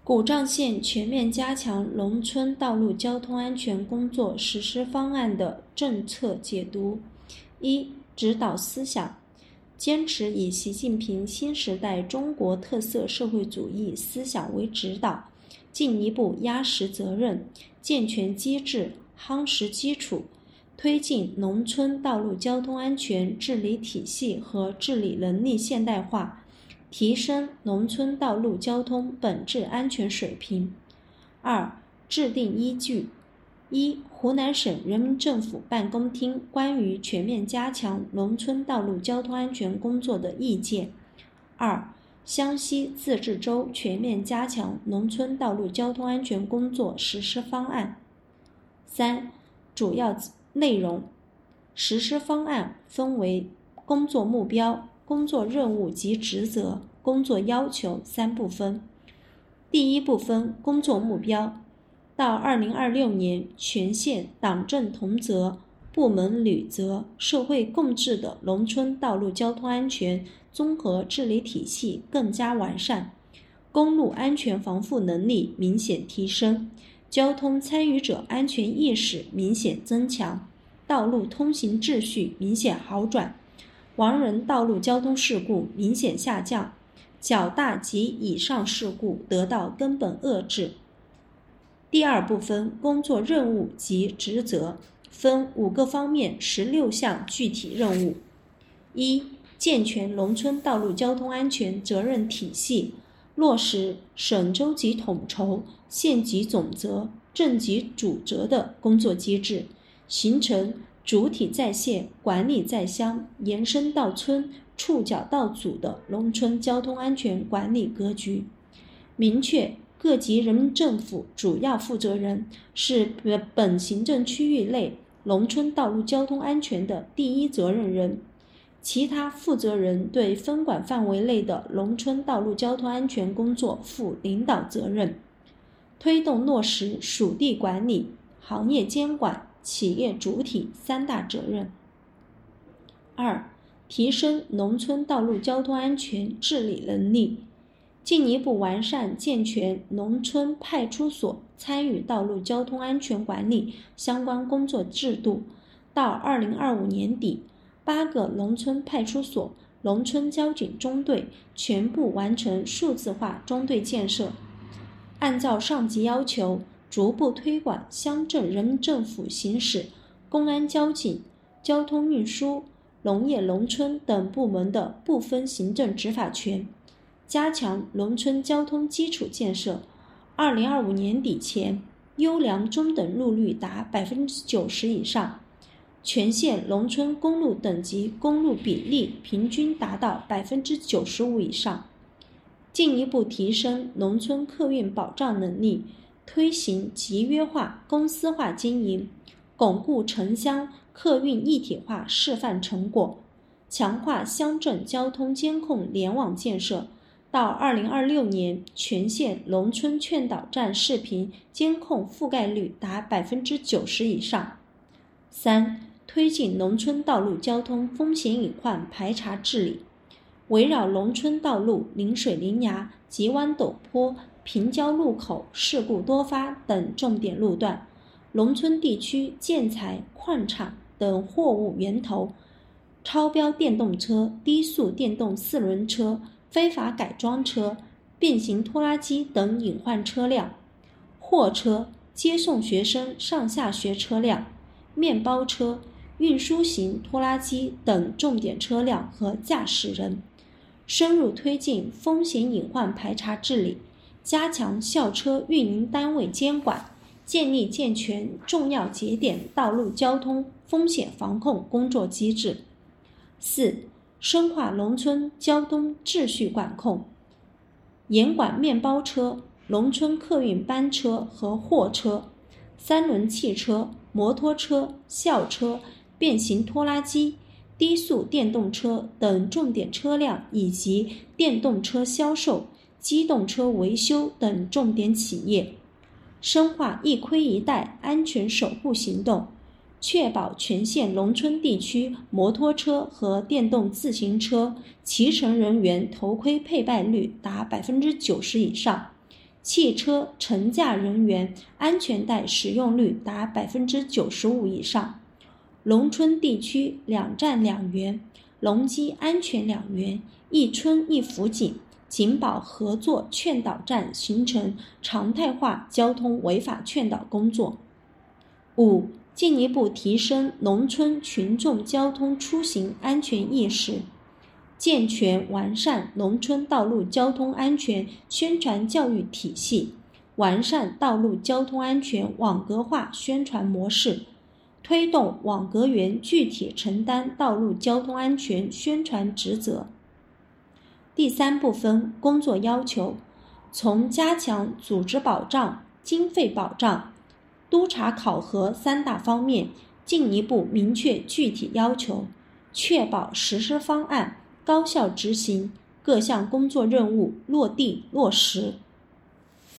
古丈县全面加强农村道路交通安全工作实施方案的政策解读。一、指导思想，坚持以习近平新时代中国特色社会主义思想为指导，进一步压实责任，健全机制，夯实基础，推进农村道路交通安全治理体系和治理能力现代化，提升农村道路交通本质安全水平。二、制定依据。一、湖南省人民政府办公厅关于全面加强农村道路交通安全工作的意见。二、湘西自治州全面加强农村道路交通安全工作实施方案。三、主要内容。实施方案分为工作目标、工作任务及职责、工作要求三部分。第一部分，工作目标。到2026年，全县党政同责、部门履责、社会共治的农村道路交通安全综合治理体系更加完善，公路安全防护能力明显提升，交通参与者安全意识明显增强，道路通行秩序明显好转，亡人道路交通事故明显下降，较大及以上事故得到根本遏制。第二部分，工作任务及职责，分5个方面16项具体任务。一、健全农村道路交通安全责任体系，落实省州级统筹、县级总责、镇级主责的工作机制，形成主体在县、管理在乡、延伸到村、触角到组的农村交通安全管理格局，明确各级人民政府主要负责人是本行政区域内农村道路交通安全的第一责任人，其他负责人对分管范围内的农村道路交通安全工作负领导责任，推动落实属地管理、行业监管、企业主体3大责任。二、提升农村道路交通安全治理能力，进一步完善健全农村派出所参与道路交通安全管理相关工作制度。到2025年底，8个农村派出所、农村交警中队全部完成数字化中队建设。按照上级要求，逐步推广乡镇人民政府行使公安交警、交通运输、农业农村等部门的部分行政执法权，加强农村交通基础建设。2025年底前，优良中等路率达 90% 以上，全县农村公路等级公路比例平均达到 95% 以上。进一步提升农村客运保障能力，推行集约化、公司化经营，巩固城乡客运一体化示范成果，强化乡镇交通监控联网建设。到2026年，全县农村劝导站视频监控覆盖率达 90% 以上。三、推进农村道路交通风险隐患排查治理，围绕农村道路临水临崖、急弯陡坡、平交路口事故多发等重点路段，农村地区建材、矿产等货物源头，超标电动车、低速电动4轮车、非法改装车、变形拖拉机等隐患车辆，货车、接送学生上下学车辆、面包车、运输型拖拉机等重点车辆和驾驶人，深入推进风险隐患排查治理，加强校车运营单位监管，建立健全重要节点道路交通风险防控工作机制。四、深化农村交通秩序管控，严管面包车、农村客运班车和货车、3轮汽车、摩托车、校车、变形拖拉机、低速电动车等重点车辆以及电动车销售、机动车维修等重点企业，深化一盔一带安全守护行动，确保全县农村地区摩托车和电动自行车骑乘人员头盔佩戴率达 90% 以上， 汽车乘驾人员安全带使用率达 95% 以上。农村地区2站2员，农机安全2员，一村一辅警，警保合作劝导站形成常态化交通违法劝导工作。5. 进一步提升农村群众交通出行安全意识，健全完善农村道路交通安全宣传教育体系，完善道路交通安全网格化宣传模式，推动网格员具体承担道路交通安全宣传职责。第3部分工作要求，从加强组织保障、经费保障、督查考核3大方面进一步明确具体要求，确保实施方案高效执行，各项工作任务落地落实。